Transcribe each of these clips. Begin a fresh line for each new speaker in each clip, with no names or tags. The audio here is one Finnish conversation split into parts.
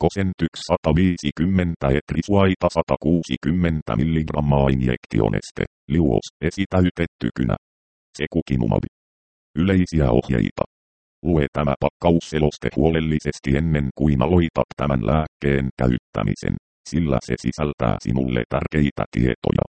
Cosentyx 150 etrisuaita 160 mg injektioneste, liuos, esitäytetty kynä. Secukinumab. Yleisiä ohjeita. Lue tämä pakkausseloste huolellisesti ennen kuin aloitat tämän lääkkeen käyttämisen, sillä se sisältää sinulle tärkeitä tietoja.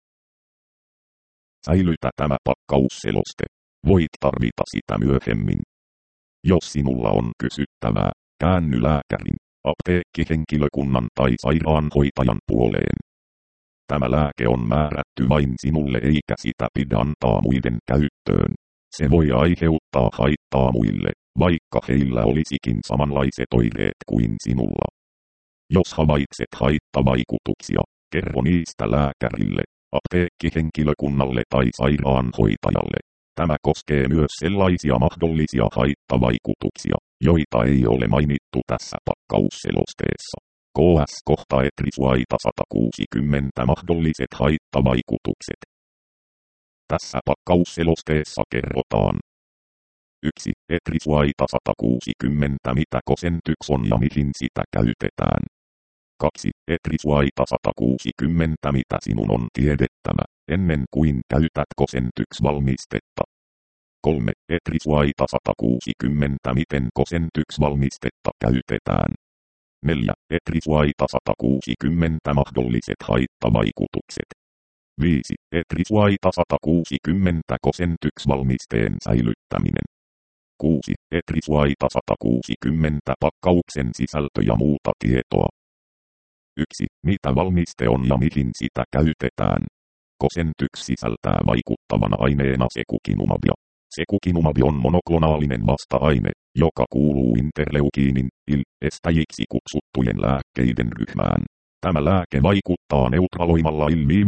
Säilytä tämä pakkausseloste. Voit tarvita sitä myöhemmin. Jos sinulla on kysyttävää, käänny lääkärin, apteekkihenkilökunnan tai sairaanhoitajan puoleen. Tämä lääke on määrätty vain sinulle eikä sitä pidä antaa muiden käyttöön. Se voi aiheuttaa haittaa muille, vaikka heillä olisikin samanlaiset oireet kuin sinulla. Jos havaitset haittavaikutuksia, kerro niistä lääkärille, apteekkihenkilökunnalle tai sairaanhoitajalle. Tämä koskee myös sellaisia mahdollisia haittavaikutuksia, joita ei ole mainittu tässä pakkausselosteessa. KS-kohta etrisuaita 160 mahdolliset haittavaikutukset. Tässä pakkausselosteessa kerrotaan. 1. Etrisuaita 160 mitä Cosentyx on ja mihin sitä käytetään. 2. Etrisuaita 160 mitä sinun on tiedettävä, ennen kuin käytät Cosentyx-valmistetta. 3. Etrisuaita 160 miten Cosentyx-valmistetta käytetään. 4. Etrisuaita 160 mahdolliset haittavaikutukset. 5. Etrisuaita 160 Cosentyx-valmisteen säilyttäminen. 6. Etrisuaita 160 pakkauksen sisältö ja muuta tietoa. 1. Mitä valmiste on ja mihin sitä käytetään. Cosentyx sisältää vaikuttavana aineena secukinumabia. Secukinumab on monoklonaalinen vasta-aine, joka kuuluu interleukiinin, estäjiksi kutsuttujen lääkkeiden ryhmään. Tämä lääke vaikuttaa neutraloimalla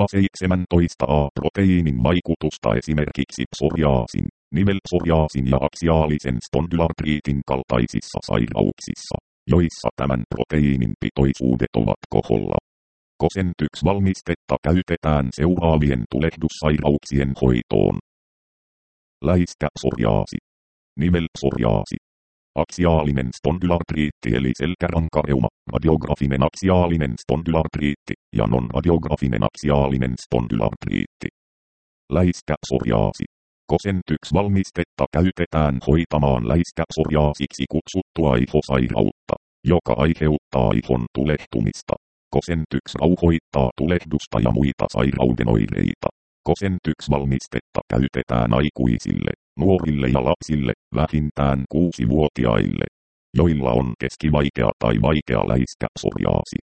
IL-17A-proteiinin vaikutusta esimerkiksi psoriaasin, nivelpsoriaasin ja aksiaalisen spondylartriitin kaltaisissa sairauksissa, joissa tämän proteiinin pitoisuudet ovat koholla. Cosentyx-valmistetta käytetään seuraavien tulehdussairauksien hoitoon. Läiskäpsoriaasi, nivelpsoriaasi, aksiaalinen spondylartriitti eli selkärankareuma, radiografinen aksiaalinen spondylartriitti ja non-radiografinen aksiaalinen spondylartriitti. Läiskäpsoriaasi. Cosentyx-valmistetta käytetään hoitamaan läiskäpsoriaasiksi kutsuttua ihosairautta, joka aiheuttaa ihon tulehtumista. Cosentyx rauhoittaa tulehdusta ja muita sairauden oireita. Cosentyx-valmistetta käytetään aikuisille, nuorille ja lapsille, vähintään 6-vuotiaille, joilla on keskivaikea tai vaikea läiskäpsoriaasi.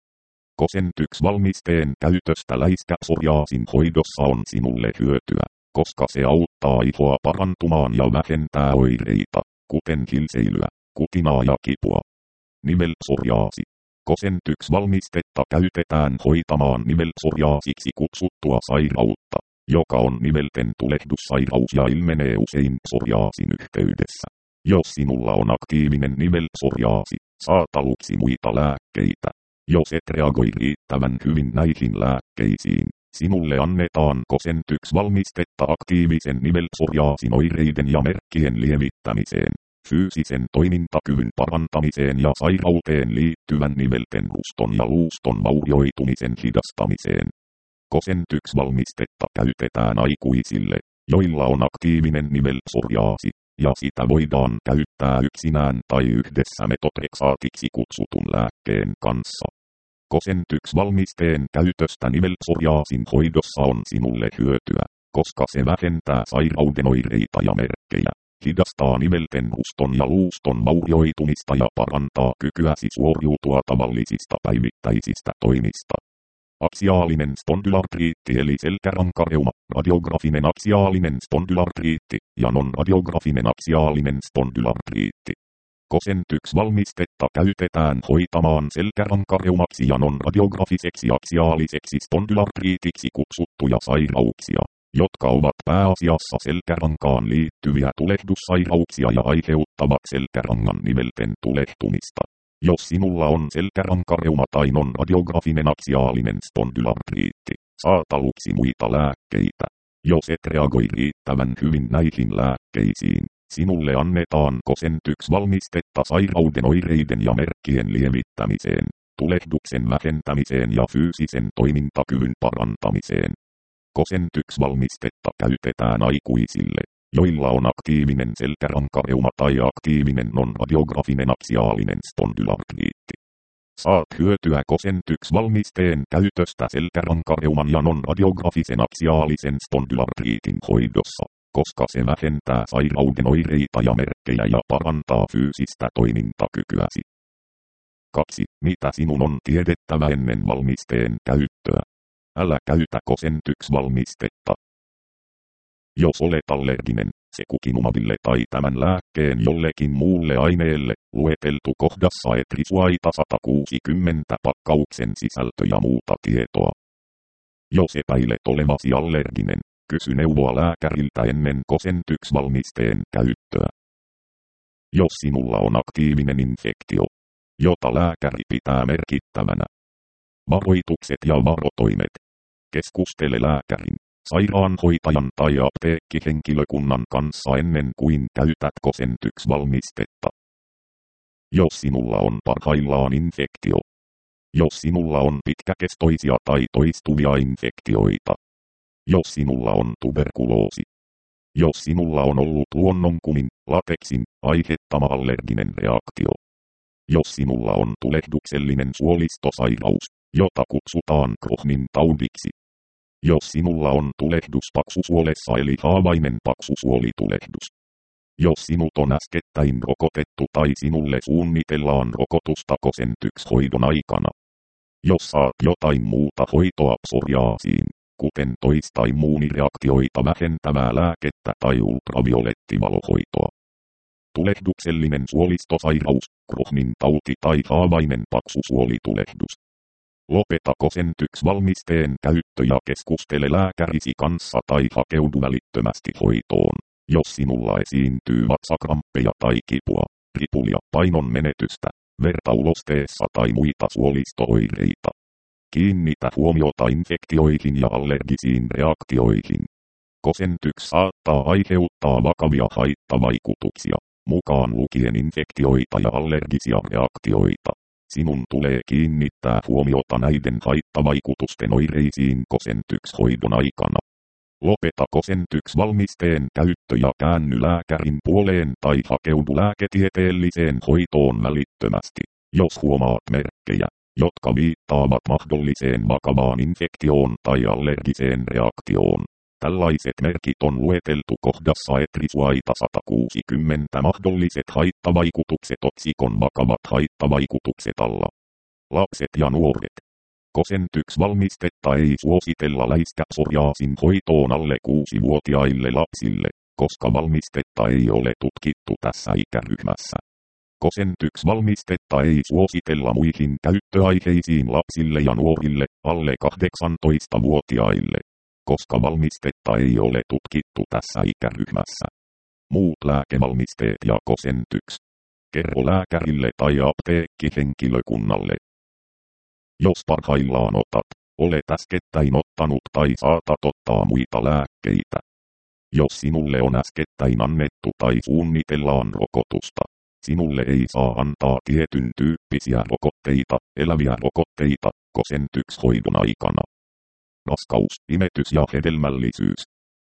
Cosentyx-valmisteen käytöstä läiskäpsoriaasin hoidossa on sinulle hyötyä, koska se auttaa ihoa parantumaan ja vähentää oireita, kuten hilseilyä, kutinaa ja kipua. Nivelpsoriaasi. Cosentyx-valmistetta käytetään hoitamaan nivelpsoriaasiksi kutsuttua sairautta, joka on nivelten tulehdussairaus ja ilmenee usein psoriaasin yhteydessä. Jos sinulla on aktiivinen nivelpsoriaasi, saat aluksi muita lääkkeitä. Jos et reagoi riittävän hyvin näihin lääkkeisiin, sinulle annetaan Cosentyx-valmistetta aktiivisen nivelpsoriaasin oireiden ja merkkien lievittämiseen, fyysisen toimintakyvyn parantamiseen ja sairauteen liittyvän nivelten ruston ja luuston vaurioitumisen hidastamiseen. Cosentyx-valmistetta käytetään aikuisille, joilla on aktiivinen nivelpsoriaasi, ja sitä voidaan käyttää yksinään tai yhdessä metotrexaatiksi kutsutun lääkkeen kanssa. Cosentyx-valmisteen käytöstä nivelpsoriaasin hoidossa on sinulle hyötyä, koska se vähentää sairauden oireita ja merkkejä, hidastaa nivelten ruston ja luuston vaurioitumista ja parantaa kykyäsi suoriutua tavallisista päivittäisistä toimista. Aksiaalinen spondylartriitti eli selkärankareuma, radiografinen aksiaalinen spondylartriitti ja non-radiografinen aksiaalinen spondylartriitti. Cosentyx-valmistetta käytetään hoitamaan selkärankareumaksi ja non-radiografiseksi aksiaaliseksi spondylartriitiksi kutsuttuja sairauksia, jotka ovat pääasiassa selkärankaan liittyviä tulehdussairauksia ja aiheuttavat selkärangan nivelten tulehtumista. Jos sinulla on selkärankareuma tai non-radiografinen aksiaalinen spondylartriitti, saat aluksi muita lääkkeitä. Jos et reagoi riittävän hyvin näihin lääkkeisiin, sinulle annetaan Cosentyx-valmistetta sairauden oireiden ja merkkien lievittämiseen, tulehduksen vähentämiseen ja fyysisen toimintakyvyn parantamiseen. Cosentyx-valmistetta käytetään aikuisille, joilla on aktiivinen selkärankareuma tai aktiivinen non-radiografinen aksiaalinen spondylartriitti. Saat hyötyä Cosentyx-valmisteen käytöstä selkärankareuman ja non-radiografisen aksiaalisen spondylartriitin hoidossa, koska se vähentää sairauden oireita ja merkkejä ja parantaa fyysistä toimintakykyäsi. 2. Mitä sinun on tiedettävä ennen valmisteen käyttöä? Älä käytä Cosentyx-valmistetta. Jos olet allerginen, secukinumabille tai tämän lääkkeen jollekin muulle aineelle, lueteltu kohdassa Etrisuaita 160 pakkauksen sisältö ja muuta tietoa. Jos epäilet olevasi allerginen, kysy neuvoa lääkäriltä ennen Cosentyx-valmisteen käyttöä. Jos sinulla on aktiivinen infektio, jota lääkäri pitää merkittävänä. Varoitukset ja varotoimet. Keskustele lääkärin, sairaanhoitajan tai apteekkihenkilökunnan kanssa ennen kuin käytät Cosentyx-valmistetta. Jos sinulla on parhaillaan infektio. Jos sinulla on pitkäkestoisia tai toistuvia infektioita. Jos sinulla on tuberkuloosi. Jos sinulla on ollut luonnonkumin, lateksin, aiheuttama allerginen reaktio. Jos sinulla on tulehduksellinen suolistosairaus, jota kutsutaan Crohnin taudiksi. Jos sinulla on tulehdus paksusuolessa eli haavainen paksusuolitulehdus. Jos sinut on äskettäin rokotettu tai sinulle suunnitellaan rokotusta Cosentyx-hoidon aikana. Jos saat jotain muuta hoitoa psoriaasiin, kuten toista immuunireaktioita vähentävää lääkettä tai ultraviolettivalohoitoa. Tulehduksellinen suolistosairaus, Crohnin tauti tai haavainen paksusuolitulehdus. Lopeta Cosentyx-valmisteen käyttö ja keskustele lääkärisi kanssa tai hakeudu välittömästi hoitoon, jos sinulla esiintyy vatsakramppeja tai kipua, ripulia, painon menetystä, verta ulosteessa tai muita suolisto-oireita. Kiinnitä huomiota infektioihin ja allergisiin reaktioihin. Cosentyx saattaa aiheuttaa vakavia haittavaikutuksia, mukaan lukien infektioita ja allergisia reaktioita. Sinun tulee kiinnittää huomiota näiden haittavaikutusten oireisiin Cosentyx-hoidon aikana. Lopeta Cosentyx-valmisteen käyttö ja käänny lääkärin puoleen tai hakeudu lääketieteelliseen hoitoon välittömästi, jos huomaat merkkejä, jotka viittaavat mahdolliseen vakavaan infektioon tai allergiseen reaktioon. Tällaiset merkit on lueteltu kohdassa Etrisuaita 160 mahdolliset haittavaikutukset otsikon vakavat haittavaikutukset alla. Lapset ja nuoret. Cosentyx-valmistetta ei suositella läiskäpsoriaasin hoitoon alle 6-vuotiaille lapsille, koska valmistetta ei ole tutkittu tässä ikäryhmässä. Cosentyx-valmistetta ei suositella muihin käyttöaiheisiin lapsille ja nuorille alle 18-vuotiaille, koska valmistetta ei ole tutkittu tässä ikäryhmässä. Muut lääkevalmisteet ja Cosentyx. Kerro lääkärille tai apteekkihenkilökunnalle. Jos parhaillaan olet äskettäin ottanut tai saatat ottaa muita lääkkeitä. Jos sinulle on äskettäin annettu tai suunnitellaan rokotusta, sinulle ei saa antaa tietyn tyyppisiä rokotteita, eläviä rokotteita, Cosentyx-hoidon aikana. Raskaus, imetys ja hedelmällisyys.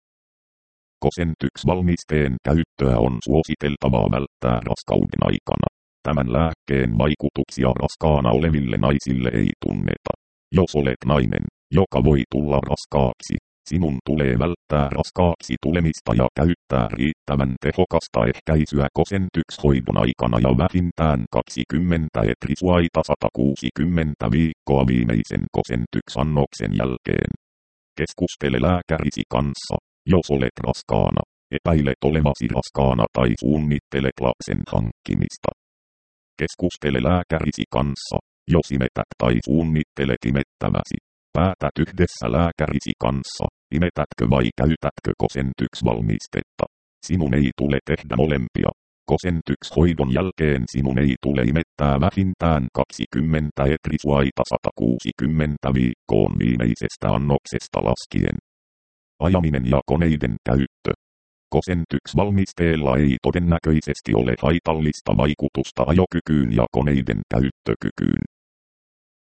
Cosentyx-valmisteen käyttöä on suositeltavaa välttää raskauden aikana. Tämän lääkkeen vaikutuksia raskaana oleville naisille ei tunneta. Jos olet nainen, joka voi tulla raskaaksi, sinun tulee välttää raskaaksi tulemista ja käyttää riittävän tehokasta ehkäisyä Cosentyx-hoidon aikana ja vähintään 20 Etrisuaita 160 viikkoa viimeisen Cosentyx-annoksen jälkeen. Keskustele lääkärisi kanssa, jos olet raskaana, epäilet olevasi raskaana tai suunnittelet lapsen hankkimista. Keskustele lääkärisi kanssa, jos imetät tai suunnittelet imettäväsi. Päätät yhdessä lääkärisi kanssa, imetätkö vai käytätkö Cosentyx-valmistetta. Sinun ei tule tehdä molempia. Cosentyx-hoidon jälkeen sinun ei tule imettää vähintään 20 Etrisuaita 160 viikkoon viimeisestä annoksesta laskien. Ajaminen ja koneiden käyttö. Cosentyx-valmisteella ei todennäköisesti ole haitallista vaikutusta ajokykyyn ja koneiden käyttökykyyn.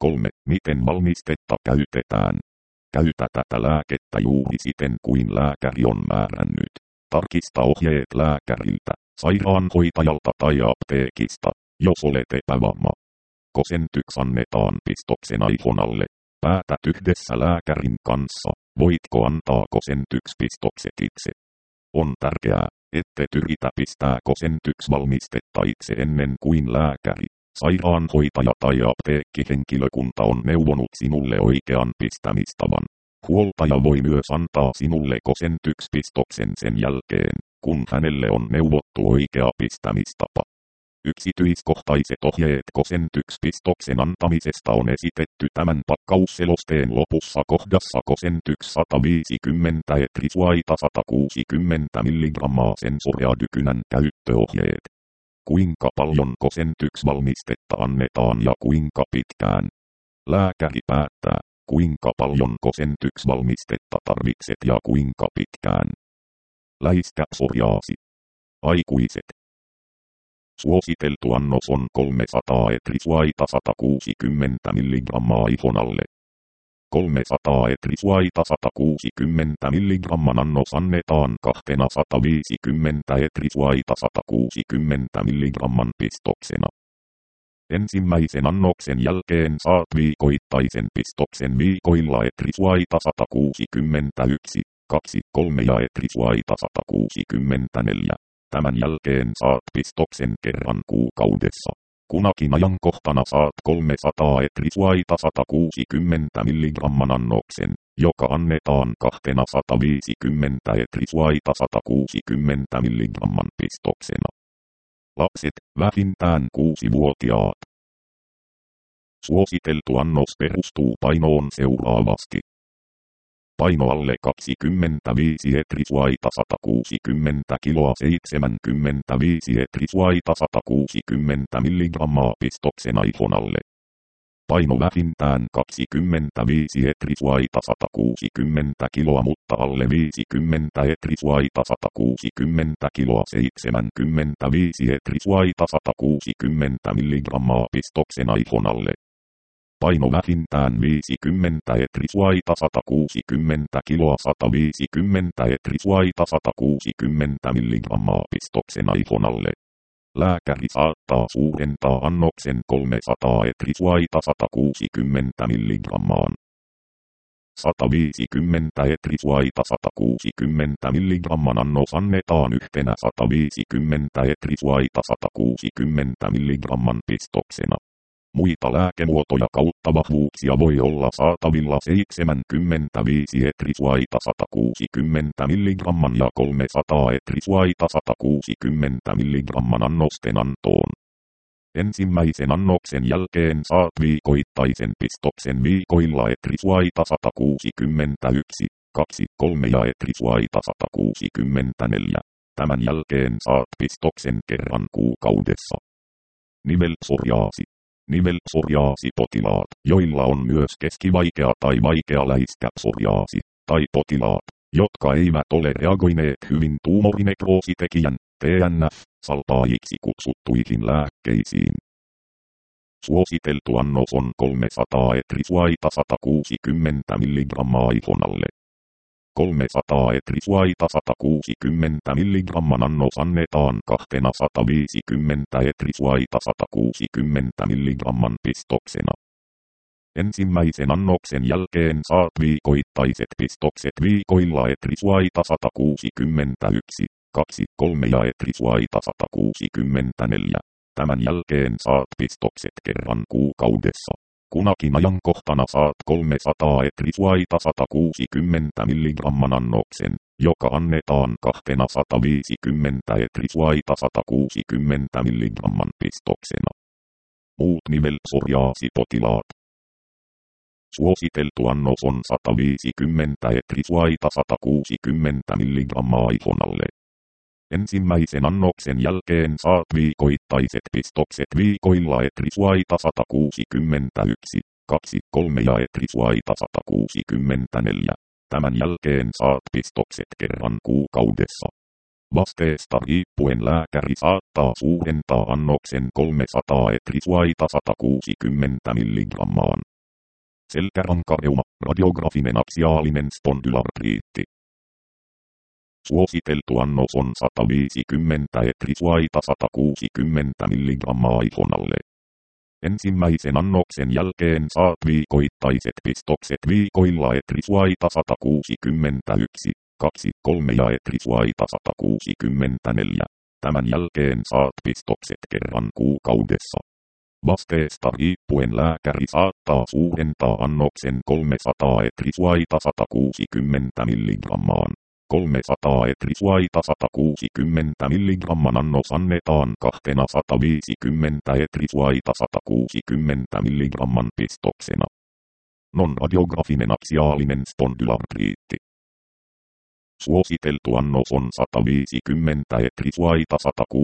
3. Miten valmistetta käytetään? Käytä tätä lääkettä juuri siten kuin lääkäri on määrännyt. Tarkista ohjeet lääkäriltä, sairaanhoitajalta tai apteekista, jos olet epävarma. Cosentyx annetaan pistoksena ihon alle. Päätät yhdessä lääkärin kanssa, voitko antaa Cosentyx-pistokset itse. On tärkeää, ette yritä pistää Cosentyx-valmistetta itse ennen kuin lääkäri, sairaanhoitaja tai apteekkihenkilökunta on neuvonut sinulle oikean pistämistavan. Huoltaja voi myös antaa sinulle Cosentyx-pistoksen sen jälkeen, kun hänelle on neuvottu oikea pistämistapa. Yksityiskohtaiset ohjeet Cosentyx-pistoksen antamisesta on esitetty tämän pakkausselosteen lopussa kohdassa Cosentyx 150 etrisuaita 160 mg sensoreadykynän käyttöohjeet. Kuinka paljon Cosentyx-valmistetta annetaan ja kuinka pitkään? Lääkäri päättää, kuinka paljon Cosentyx-valmistetta tarvitset ja kuinka pitkään. Läiskä psoriaasi. Aikuiset. Suositeltu annos on 300 etrisuaita 160 mg ihon alle. 300 etrisuaita 160 mg annos annetaan 250 etrisuaita 160 mg pistoksena. Ensimmäisen annoksen jälkeen saat viikoittaisen pistoksen viikoilla etrisuaita 161, 2, 3 ja etrisuaita 164. Tämän jälkeen saat pistoksen kerran kuukaudessa. Kunakin ajankohtana saat 300 etrisuaita 160 mg annoksen, joka annetaan 250 etrisuaita 160 mg pistoksena. Lapset, vähintään 6-vuotiaat. Suositeltu annos perustuu painoon seuraavasti. Paino alle 25 etrisuaita 160 kiloa 75 etrisuaita 160 mg pistoksena ihon alle. Paino vähintään 25 etrisuaita 160 kiloa mutta alle 50 etrisuaita 160 kiloa 75 etrisuaita 160 mg pistoksena ihon alle. Paino vähintään 50 etrisuaita 160 kiloa 150 etrisuaita 160 mg pistoksena ihon alle. Lääkäri saattaa suurentaa annoksen 300 etrisuaita 160 mg. 150 etrisuaita 160 mg annos annetaan yhtenä 150 etrisuaita 160 mg pistoksena. Muita lääkemuotoja kautta vahvuuksia voi olla saatavilla 75 etrisuaita 160 mg ja 300 etrisuaita 160 mg annosten antoon. Ensimmäisen annoksen jälkeen saat viikoittaisen pistoksen viikoilla etrisuaita 161, 2, 3 ja etrisuaita 164. Tämän jälkeen saat pistoksen kerran kuukaudessa. Nivelpsoriaasi. Nivelpsoriaasipotilaat, joilla on myös keskivaikea tai vaikea läiskäpsoriaasi, tai potilaat, jotka eivät ole reagoineet hyvin tuumorinekroositekijän, TNF-salpaajiksi kutsuttuihin lääkkeisiin. Suositeltu annos on 300 etrisuaita 160 mg ihon alle. 300 etrisuaita 160 mg annos annetaan 250 etrisuaita 160 mg pistoksena. Ensimmäisen annoksen jälkeen saat viikoittaiset pistokset viikoilla etrisuaita 161, 2, 3 ja etrisuaita 164. Tämän jälkeen saat pistokset kerran kuukaudessa. Kunakin ajankohtana saat 300 etrisuaita 160 mg annoksen, joka annetaan 250 etrisuaita 160 mg pistoksena. Muut nivelpsoriaasipotilaat. Suositeltu annos on 150 etrisuaita 160 mg ihon alle. Ensimmäisen annoksen jälkeen saat viikoittaiset pistokset viikoilla etrisuaita 161, 2, 3 ja etrisuaita 164. Tämän jälkeen saat pistokset kerran kuukaudessa. Vasteesta riippuen lääkäri saattaa suurentaa annoksen 300 etrisuaita 160 mg. selkärankareuma, radiografinen aksiaalinen spondylartriitti. Suositeltu annos on 150 etrisuaita 160 mg ihonalle. Ensimmäisen annoksen jälkeen saat viikoittaiset pistokset viikoilla etrisuaita 161, 2, 3 ja etrisuaita 164. Tämän jälkeen saat pistokset kerran kuukaudessa. Vasteesta riippuen lääkäri saattaa suurentaa annoksen 300 etrisuaita 160 mg. 300 etrisuaita 160 mg annos annetaan 250 etrisuaita 160 mg pistoksena. Non-radiografinen aksiaalinen spondylartriitti. Suositeltu annos on 150 etrisuaita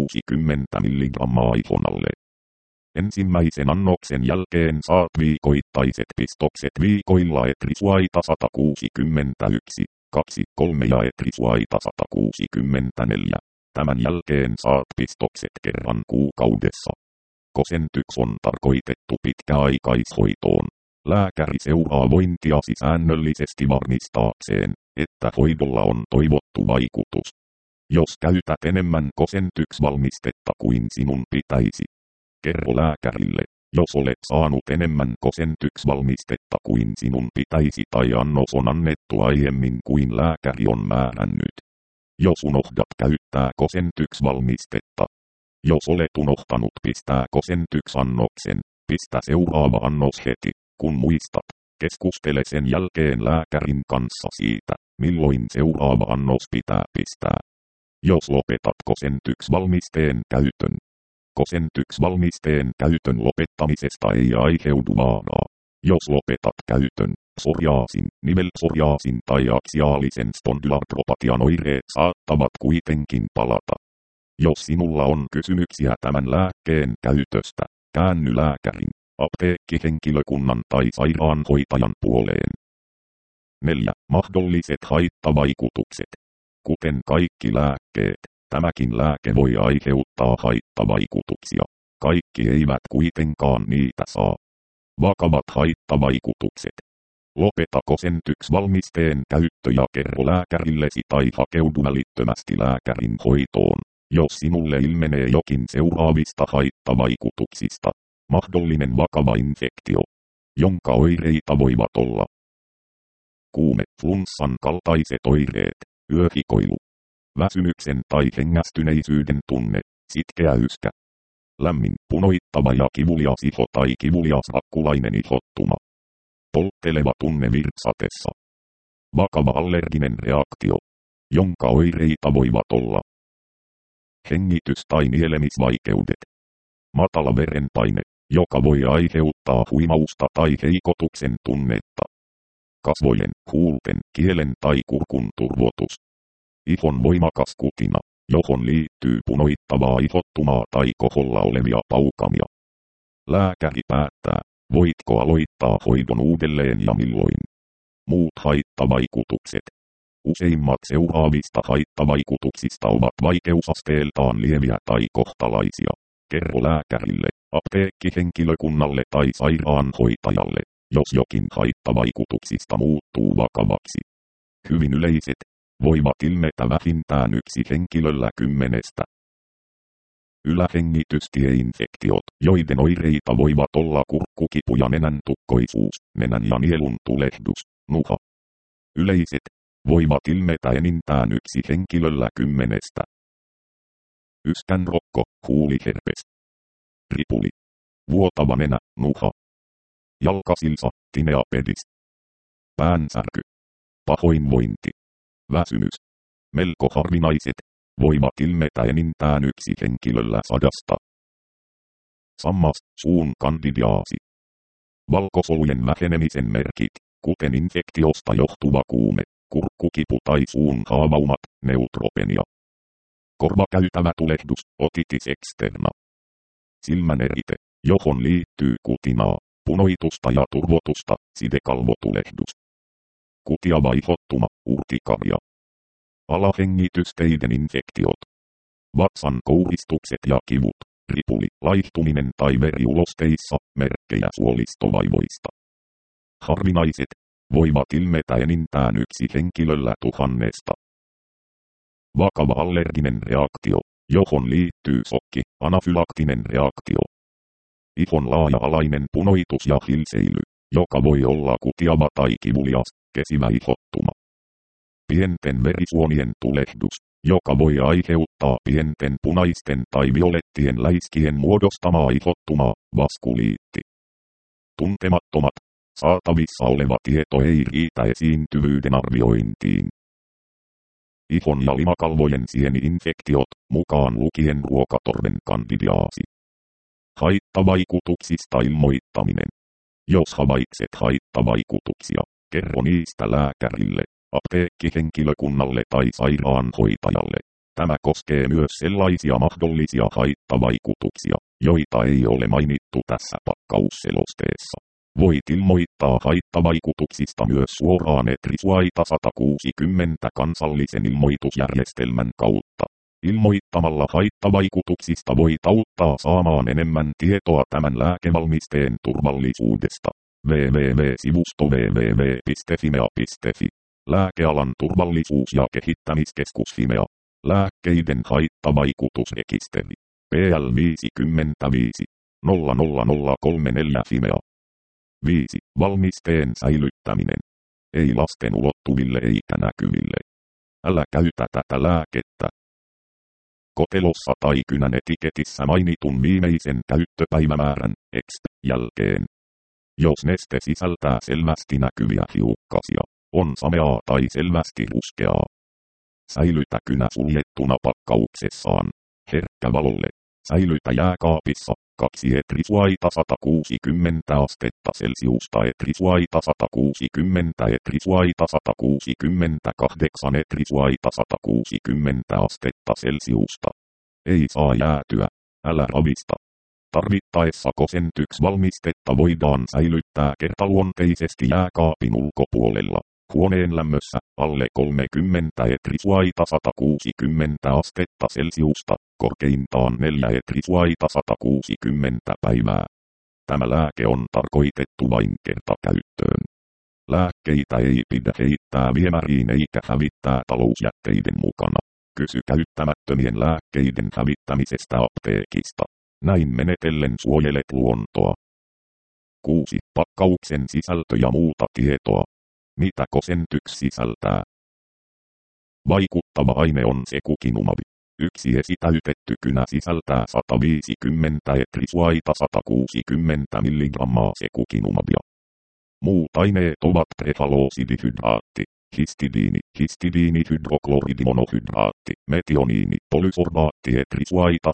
160 mg ihonalle. Ensimmäisen annoksen jälkeen saat viikoittaiset pistokset viikoilla etrisuaita 161, 2, 3 ja etrisuaita 164. Tämän jälkeen saat pistokset kerran kuukaudessa. Cosentyx on tarkoitettu pitkäaikaishoitoon. Lääkäri seuraa vointiasi säännöllisesti varmistaakseen, että hoidolla on toivottu vaikutus. Jos käytät enemmän Cosentyx-valmistetta kuin sinun pitäisi, kerro lääkärille, jos olet saanut enemmän Cosentyx-valmistetta kuin sinun pitäisi tai annos on annettu aiemmin kuin lääkäri on määrännyt. Jos unohdat käyttää Cosentyx-valmistetta. Jos olet unohtanut pistää Cosentyx-annoksen, pistä seuraava annos heti, kun muistat. Keskustele sen jälkeen lääkärin kanssa siitä, milloin seuraava annos pitää pistää. Jos lopetat Cosentyx-valmisteen käytön. Cosentyx-valmisteen käytön lopettamisesta ei aiheudu vaaraa. Jos lopetat käytön, psoriaasin, nivelpsoriaasin tai aksiaalisen spondylartropatian oireet saattavat kuitenkin palata. Jos sinulla on kysymyksiä tämän lääkkeen käytöstä, käänny lääkärin, apteekkihenkilökunnan tai sairaanhoitajan puoleen. 4. Mahdolliset haittavaikutukset. Kuten kaikki lääkkeet, tämäkin lääke voi aiheuttaa haittavaikutuksia. Kaikki eivät kuitenkaan niitä saa. Vakavat haittavaikutukset. Lopeta Cosentyx-valmisteen käyttö ja kerro lääkärillesi tai hakeudu välittömästi lääkärin hoitoon, jos sinulle ilmenee jokin seuraavista haittavaikutuksista. Mahdollinen vakava infektio, jonka oireita voivat olla kuume, flunssan kaltaiset oireet, yöhikoilu, väsymyksen tai hengästyneisyyden tunne, sitkeä yskä, lämmin, punoittava ja kivulias iho tai kivulias rakkulainen ihottuma, poltteleva tunne virtsatessa, vakava allerginen reaktio, jonka oireita voivat olla hengitys- tai nielemisvaikeudet, matala verenpaine, joka voi aiheuttaa huimausta tai heikotuksen tunnetta. Kasvojen, huulten, kielen tai kurkun turvotus. Ihon voimakas kutina, johon liittyy punoittavaa ihottumaa tai koholla olevia paukamia. Lääkäri päättää, voitko aloittaa hoidon uudelleen ja milloin. Muut haittavaikutukset. Useimmat seuraavista haittavaikutuksista ovat vaikeusasteeltaan lieviä tai kohtalaisia. Kerro lääkärille, apteekkihenkilökunnalle tai sairaanhoitajalle, jos jokin haittavaikutuksista muuttuu vakavaksi. Hyvin yleiset, voivat ilmetä vähintään yksi henkilöllä 10. Ylähengitystieinfektiot, joiden oireita voivat olla kurkkukipu ja nenän tukkoisuus, nenän ja nielun tulehdus, nuha. Yleiset, voivat ilmetä enintään yksi henkilöllä 10. Yskänrokko, huuliherpes, ripuli, vuotava nenä, nuha, jalkasilsa, tinea pedis, päänsärky, pahoinvointi, väsymys, melko harvinaiset, voivat ilmetä enintään yksi henkilöllä 100. Sammas, suun kandidiaasi, valkosolujen vähenemisen merkit, kuten infektiosta johtuva kuume, kurkkukipu tai suun haavaumat, neutropenia. Korvakäytävä tulehdus, otitis externa. Silmänerite, johon liittyy kutinaa, punoitusta ja turvotusta, sidekalvotulehdus. Kutiava ihottuma, urtikaria. Alahengitysteiden infektiot. Vatsan kouristukset ja kivut, ripuli, laihtuminen tai veri ulosteissa, merkkejä suolistovaivoista. harvinaiset, voivat ilmetä enintään yksi henkilöllä 1000. Vakava allerginen reaktio, johon liittyy shokki, anafylaktinen reaktio. Ihon laaja-alainen punoitus ja hilseily, joka voi olla kutiava tai kivulias, kesivä ihottuma. Pienten verisuonien tulehdus, joka voi aiheuttaa pienten punaisten tai violettien läiskien muodostamaa ihottumaa, vaskuliitti. Tuntemattomat, saatavissa oleva tieto ei riitä esiintyvyyden arviointiin. Ihon ja limakalvojen sieni-infektiot, mukaan lukien ruokatorven kandidiaasi. Haittavaikutuksista ilmoittaminen. Jos havaitset haittavaikutuksia, kerro niistä lääkärille, apteekkihenkilökunnalle tai sairaanhoitajalle. Tämä koskee myös sellaisia mahdollisia haittavaikutuksia, joita ei ole mainittu tässä pakkausselosteessa. Voit ilmoittaa haittavaikutuksista myös suoraan ETRISUAITA 160 kansallisen ilmoitusjärjestelmän kautta. Ilmoittamalla haittavaikutuksista voit auttaa saamaan enemmän tietoa tämän lääkevalmisteen turvallisuudesta. www.sivusto www.fimea.fi. Lääkealan turvallisuus- ja kehittämiskeskus Fimea. Lääkkeiden haittavaikutusrekisteri. PL 55 00034 Fimea. 5. Valmisteen säilyttäminen. Ei lasten ulottuville eikä näkyville. Älä käytä tätä lääkettä. Kotelossa tai kynän etiketissä mainitun viimeisen käyttöpäivämäärän jälkeen. Jos neste sisältää selvästi näkyviä hiukkasia, on sameaa tai selvästi ruskeaa. Säilytä kynä suljettuna pakkauksessaan. Herkkä valolle. Säilytä jääkaapissa. 2 ETRISUAITA 160 astetta Celsiusta ETRISUAITA 160 ETRISUAITA 168 ETRISUAITA 160 astetta Celsiusta. Ei saa jäätyä. Älä ravista. Tarvittaessa kosentyksvalmistetta voidaan säilyttää kertaluonteisesti jääkaapin ulkopuolella. Huoneen lämmössä alle 30 ETRISUAITA 160 astetta Celsiusta, korkeintaan 4 ETRISUAITA 160 päivää. Tämä lääke on tarkoitettu vain kertakäyttöön. Lääkkeitä ei pidä heittää viemäriin eikä hävittää talousjätteiden mukana. Kysy käyttämättömien lääkkeiden hävittämisestä apteekista. Näin menetellen suojelet luontoa. 6. Pakkauksen sisältö ja muuta tietoa. Mitä kosentyks sisältää? Vaikuttava aine on secukinumab. Yksi esitäytetty kynä sisältää 150 ETRISUAITA 160 mg secukinumabia. Muut aineet ovat prefaloosidihydraatti, histidiinihydrokloriidimonohydraatti, metioniini, polysorbaatti ETRISUAITA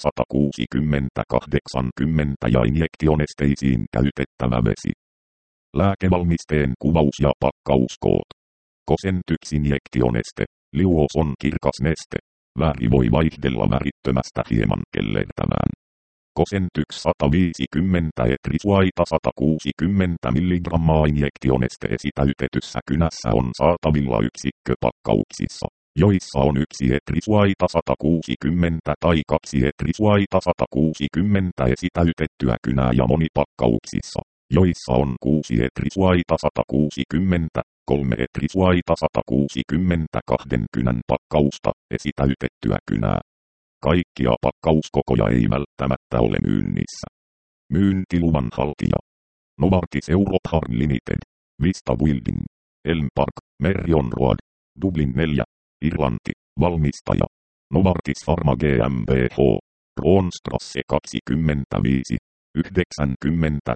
160-80 ja injektionesteisiin käytettävä vesi. Lääkevalmisteen kuvaus ja pakkauskoot. Kosentyks-injektioneste. Liuos on kirkas neste. Väri voi vaihdella värittömästä hieman kellertävään. Kosentyks 150 ETRISUAITA 160 mg injektioneste esitäytetyssä kynässä on saatavilla yksikköpakkauksissa, joissa on 1 ETRISUAITA 160 tai 2 ETRISUAITA 160 esitäytettyä kynää ja monipakkauksissa, joissa on 6 ETRISUAITA 160, 3 ETRISUAITA 160 2 kynän pakkausta esitäytettyä kynää. Kaikkia pakkauskokoja ei välttämättä ole myynnissä. Myyntiluvan haltija. Novartis Europe Harm Limited. Vista Building. Elm Park, Merrion Road. Dublin 4, Irlanti. Valmistaja. Novartis Pharma GmbH. Roonstrasse 25. 90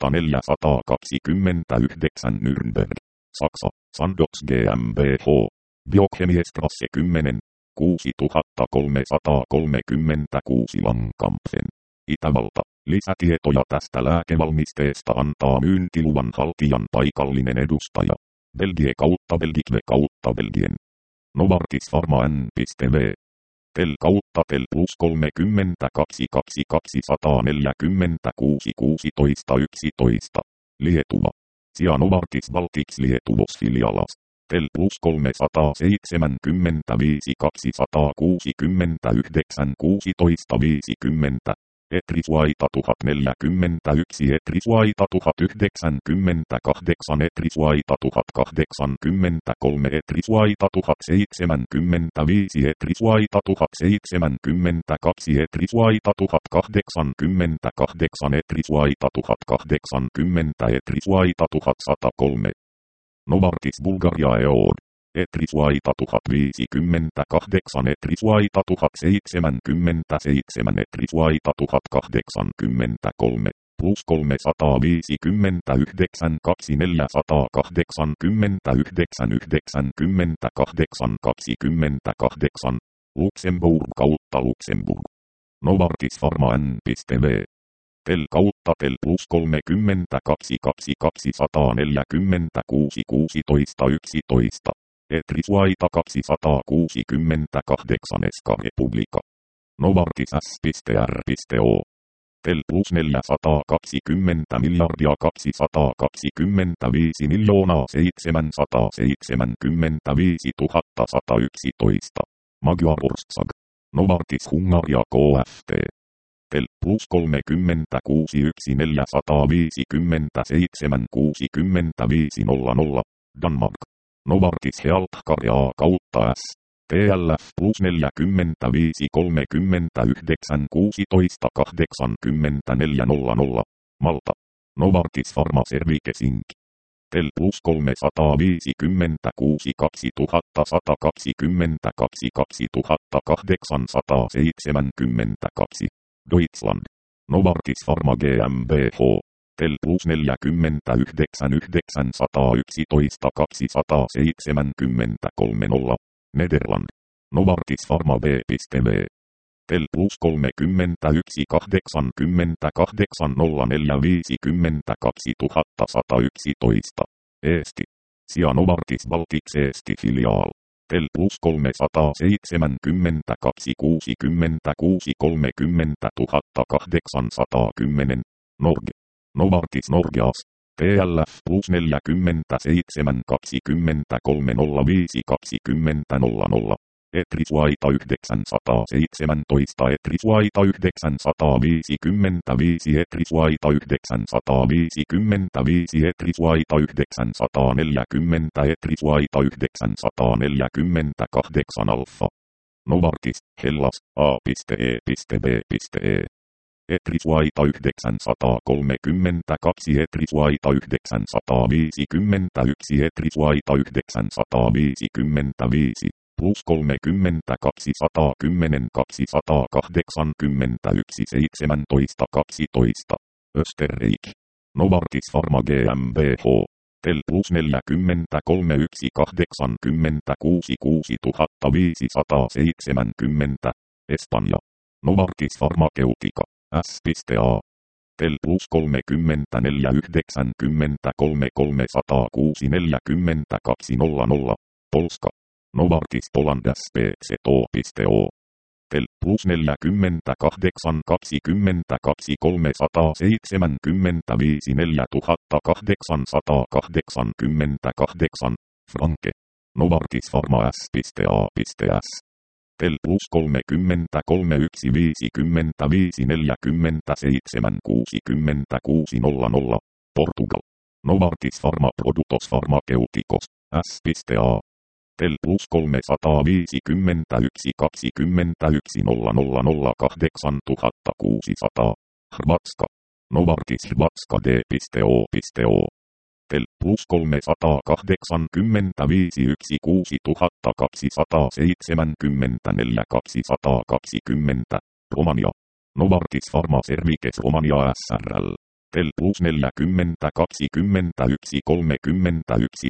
429 Nürnberg. Saksa. Sandox GmbH. Biochemiestrasse 10. 6336 Lankampfen. Itävalta. Lisätietoja tästä lääkevalmisteesta antaa myyntiluvan haltijan paikallinen edustaja. Belgie kautta Belgique kautta Belgien. Novartis Pharma N.V. Tel kautta Tel plus 32 22 146 16 11. Lietuva. Sia Novartis Baltics Lietuvos filialas. Tel plus 375 269 16 50. Etrisvaita 1041, Etrisvaita 1098, Etrisvaita 1083, Etrisvaita 1075, Etrisvaita 1072, Etrisvaita 1088, Etrisvaita 1080, Etrisvaita 1103. Novartis Bulgaria Eod. Etrisvaita 1058, Etrisvaita 1077, Etrisvaita 1083, plus 359, 2489, 98, 28, Luxemburg kautta Luxemburg. Novartis Pharma N.V. Tel kautta tel plus 32 22 146 16 11. Etrisvaita 268 Eska Republika. Novartis S.R.O. Tel plus 420 miljardia 225 miljoonaa 775 111. Magyar Orsag. Novartis Hungaria KFT. Tel plus 36 1457 65 00. Danmark. Novartis Healthcare kautta S. TLF plus 45 39 16 84 00. Malta. Novartis Pharma Services Inc. Tel plus 356 2122 2872. Deutschland. Novartis Pharma GmbH. Tel plus 49 911 273 0. Nederland. Novartis Pharma B.V. Tel plus 31 88 04 52 2111. Eesti. Sia Novartis Baltics Eesti filiaal. Tel plus 372 66 30 810. Norge. Novartis Norgeas. TLF plus 47 23 05 20 00. Etrisvaita 917, Etrisvaita 955, Etrisvaita 955, Etrisvaita 940, Etrisvaita 948 alfa. Novartis, Hellas, A.E.B.E. Etrisvaita 932, Etrisvaita 951, Etrisvaita 955. Plus 30 210 281 17 12. Österreich. Novartis Pharma GmbH. Tel plus 43 1 86 6570. Espanja. Novartis Pharmaceutica. S.A. Tel plus 34 90 306 42 00. Polska. Novartis Poland S.P.Z.O. Tel plus 48 22 375 4888. Franke. Novartis Pharma S.A.S. Tel plus 33 1 55 47 66 00. Portugal. Novartis Pharma Productos Pharmaceuticos. S.A. Tel plus 351 21 000 8600. Hrvatska. Novartis Hrvatska D.O. Tel plus 385 16 274 220. Romania. Novartis Pharma Services Romania S.R.L. Tel plus 40 21 31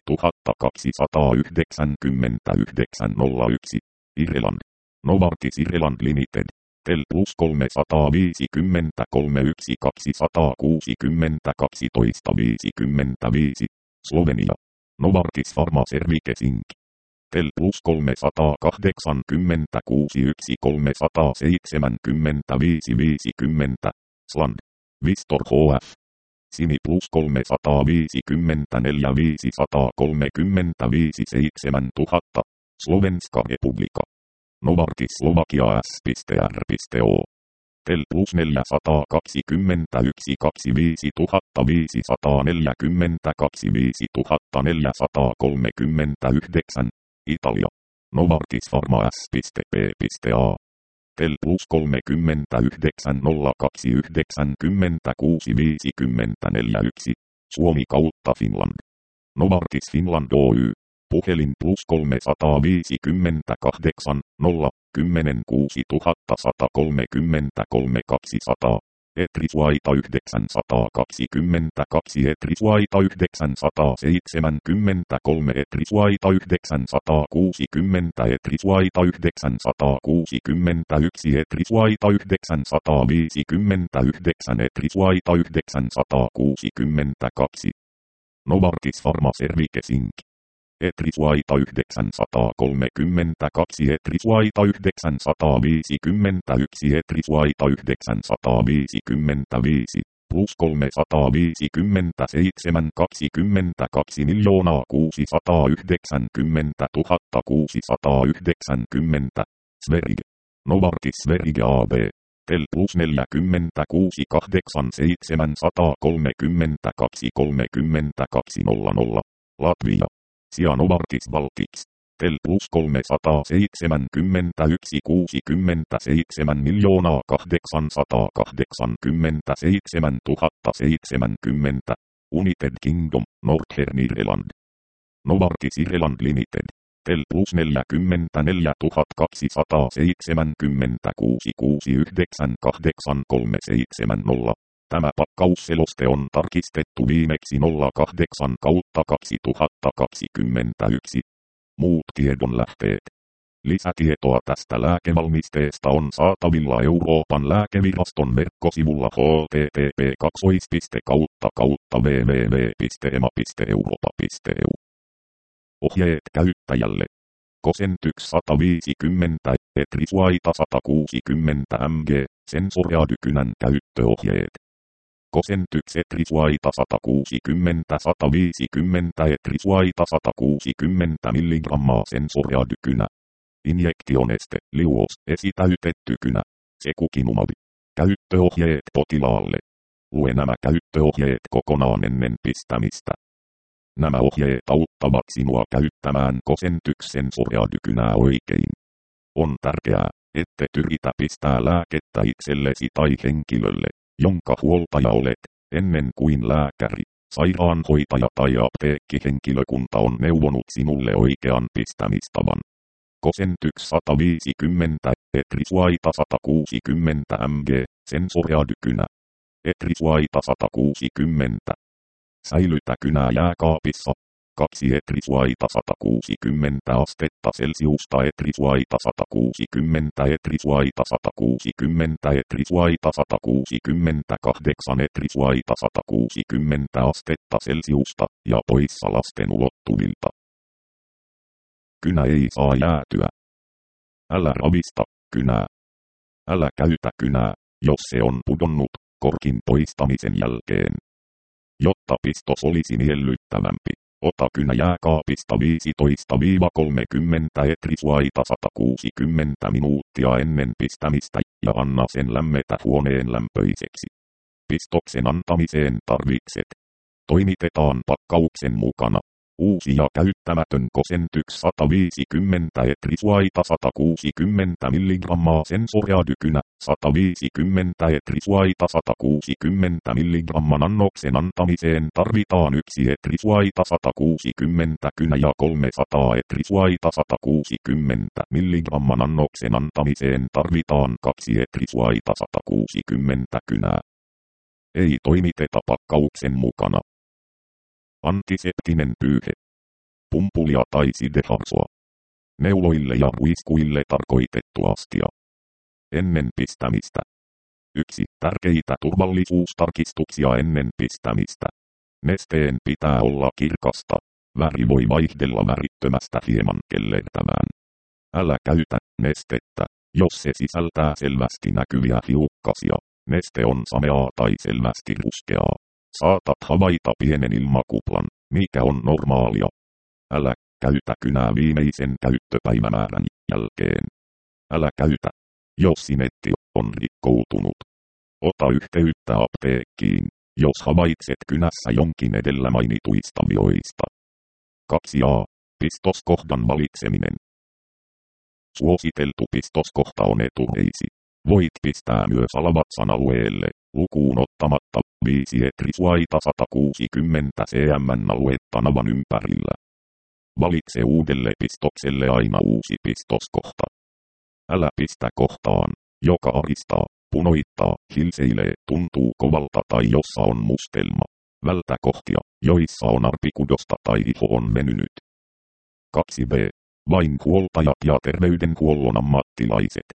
299 01. Irland. Novartis Irland Limited. Tel plus 350 31 260 12 55. Slovenia. Novartis Pharma Services Inc. Tel plus 380 61 375 50. Sland. Vistor HF. Sini plus 354 535 7000. Slovenska Republika. Novartis Slovakia S.R.O. Tel plus 421 25540 5439 Italia. Novartis Pharma S.P.A. Tel plus 39 029 96 54 Suomi kautta Finland. Novartis Finland Oy. Puhelin plus 358 0 10 6133 200. Etrisvaita 922 Etrisvaita 973 Etrisvaita 960 Etrisvaita 961 Etrisvaita 959 Etrisvaita 962 Novartis Pharma Cervices Inc. Etrisvaita 932 Etrisvaita 951 Etrisvaita 955 plus 357 22 690 690 Sverige. Novartis Sverige AB. Tel plus 46 87 132 32 00 Latvia. Sia Novartis Baltics. Tel plus 371 67 887 070 United Kingdom, Northern Ireland. Novartis Ireland Limited. Tel plus 44 276 69 8370. Tämä pakkausseloste on tarkistettu viimeksi 08/2021. Muut tiedonlähteet. Lisätietoa tästä lääkevalmisteesta on saatavilla Euroopan lääkeviraston verkkosivulla http://www.ema.europa.eu. Ohjeet käyttäjälle. Cosentyx 150, Etrisvaita 160 mg, sensoreadykynän käyttöohjeet. Cosentyx Etrisvaita 160 Etrisvaita 160 mg sensoreadykynä. Injektioneste, liuos, esitäytetty kynä. Secukinumab. Käyttöohjeet potilaalle. Lue nämä käyttöohjeet kokonaan ennen pistämistä. Nämä ohjeet auttavat sinua käyttämään Cosentyx sensoreadykynää oikein. On tärkeää, ette yritä pistää lääkettä itsellesi tai henkilölle, jonka huoltaja olet, ennen kuin lääkäri, sairaanhoitaja tai apteekkihenkilökunta on neuvonut sinulle oikean pistämistavan. Cosentyx 150, Etrisvaita 160 mg, sensoreadykynä. Etrisvaita 160. Säilytä kynää jääkaapissa. 2 Etrisvaita 160 astetta Celsiusta Etrisvaita 160 Etrisvaita 160 Etrisvaita 168 Etrisvaita 160 astetta Celsiusta ja poissa lasten ulottuvilta. Kynä ei saa jäätyä. Älä ravista kynää. Älä käytä kynää, jos se on pudonnut korkin poistamisen jälkeen. Jotta pistos olisi miellyttävämpi, ota kynä jääkaapista 15-30 Etrisvaita 160 minuuttia ennen pistämistä ja anna sen lämmetä huoneen lämpöiseksi. Pistoksen antamiseen tarvitset. Toimitetaan pakkauksen mukana. Uusi ja käyttämätön Cosentyx 150 Etrisvaita 160 mg sensoreadykynä, 150 Etrisvaita 160 mg annoksen antamiseen tarvitaan 1 Etrisvaita 160 kynä ja 300 Etrisvaita 160 mg annoksen antamiseen tarvitaan 2 Etrisvaita 160 kynää. Ei toimiteta pakkauksen mukana. Antiseptinen pyyhe. Pumpulia tai sideharsoa. Neuloille ja ruiskuille tarkoitettu astia. Ennen pistämistä. 1. Tärkeitä turvallisuustarkistuksia ennen pistämistä. Nesteen pitää olla kirkasta. Väri voi vaihdella värittömästä hieman kellertävään. Älä käytä nestettä, jos se sisältää selvästi näkyviä hiukkasia. Neste on sameaa tai selvästi ruskeaa. Saatat havaita pienen ilmakuplan, mikä on normaalia. Älä käytä kynää viimeisen käyttöpäivämäärän jälkeen. Älä käytä Jos sinetti on rikkoutunut, ota yhteyttä apteekkiin, jos havaitset kynässä jonkin edellä mainituista vioista. 2a. Pistoskohdan valitseminen. Suositeltu pistoskohta on etureisi. Voit pistää myös alavatsan alueelle, lukuun ottamatta 5 etrisuaita 160 cm aluetta navan ympärillä. Valitse uudelle pistokselle aina uusi pistoskohta. Älä pistä kohtaan, joka aristaa, punoittaa, hilseilee, tuntuu kovalta tai jossa on mustelma. Vältä kohtia, joissa on arpikudosta tai iho on venynyt. 2b. Vain huoltajat ja terveydenhuollon ammattilaiset.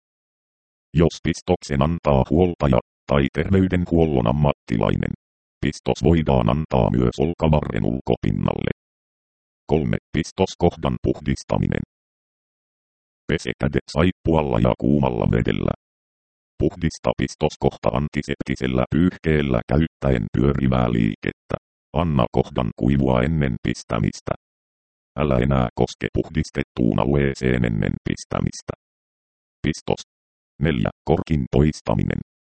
Jos pistoksen antaa huoltaja tai terveydenhuollon ammattilainen, pistos voidaan antaa myös olkavarren ulkopinnalle. 3. Pistoskohdan puhdistaminen. Pese kädet saippualla ja kuumalla vedellä. Puhdista pistoskohta antiseptisellä pyyhkeellä käyttäen pyörivää liikettä. Anna kohdan kuivua ennen pistämistä. Älä enää koske puhdistettuun alueeseen ennen pistämistä. Pistos. 4. Korkin poistaminen.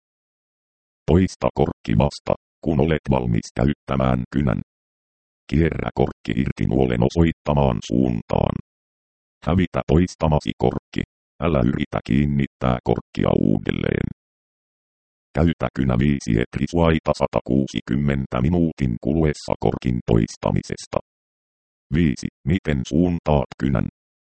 Poista korkki vasta, kun olet valmis käyttämään kynän. Kierrä korkki irti nuolen osoittamaan suuntaan. Hävitä poistamasi korkki. Älä yritä kiinnittää korkkia uudelleen. Käytä kynä 5 etrisuaita 160 minuutin kuluessa korkin poistamisesta. 5. Miten suuntaat kynän?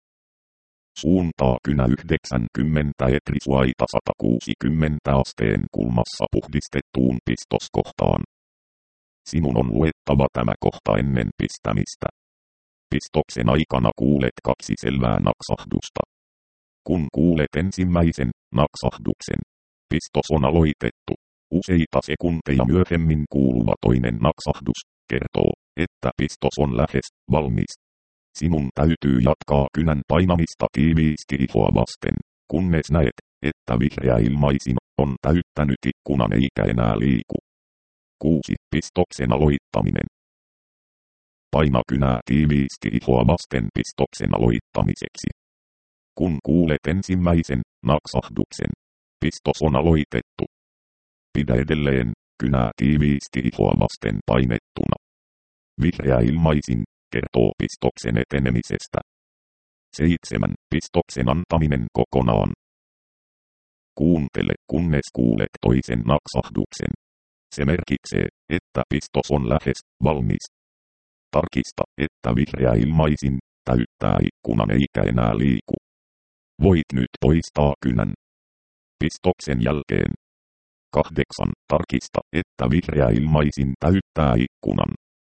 Suuntaa kynä 90 etrisuaita 160 asteen kulmassa puhdistettuun pistoskohtaan. Sinun on luettava tämä kohta ennen pistämistä. Pistoksen aikana kuulet 2 selvää naksahdusta. Kun kuulet ensimmäisen naksahduksen, pistos on aloitettu. Useita sekunteja myöhemmin kuuluva toinen naksahdus kertoo, että pistos on lähes valmis. Sinun täytyy jatkaa kynän painamista tiiviisti ihoa vasten, kunnes näet, että vihreä ilmaisin on täyttänyt ikkunan eikä enää liiku. 6. Pistoksen aloittaminen. Paina kynää tiiviisti ihoa vasten pistoksen aloittamiseksi. Kun kuulet ensimmäisen naksahduksen, pistos on aloitettu. Pidä edelleen kynää tiiviisti ihoa vasten painettuna. Vihreä ilmaisin kertoo pistoksen etenemisestä. 7. Pistoksen antaminen kokonaan. Kuuntele, kunnes kuulet toisen naksahduksen. Se merkitsee, että pistos on lähes valmis. Tarkista, että vihreä ilmaisin täyttää ikkunan eikä enää liiku. Voit nyt poistaa kynän. Pistoksen jälkeen. 8. Tarkista, että vihreä ilmaisin täyttää ikkunan.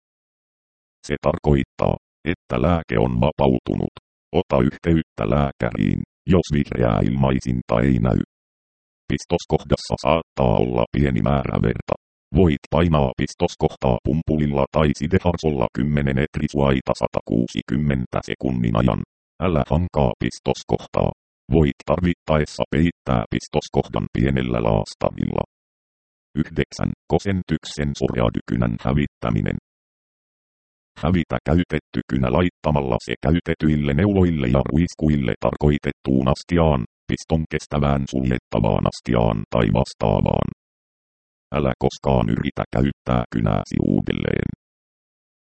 Se tarkoittaa, että lääke on vapautunut. Ota yhteyttä lääkäriin, jos vihreää ilmaisinta ei näy. Pistoskohdassa saattaa olla pieni määrä verta. Voit painaa pistoskohtaa pumpulilla tai sideharsolla 10 etrisuaita 160 sekunnin ajan. Älä hankaa pistoskohtaa. Voit tarvittaessa peittää pistoskohdan pienellä laastarilla. 9. Kosentyksen sorjadykynän hävittäminen. Hävitä käytetty kynä laittamalla se käytetyille neuloille ja ruiskuille tarkoitettuun astiaan, piston kestävään suljettavaan astiaan tai vastaavaan. Älä koskaan yritä käyttää kynääsi uudelleen.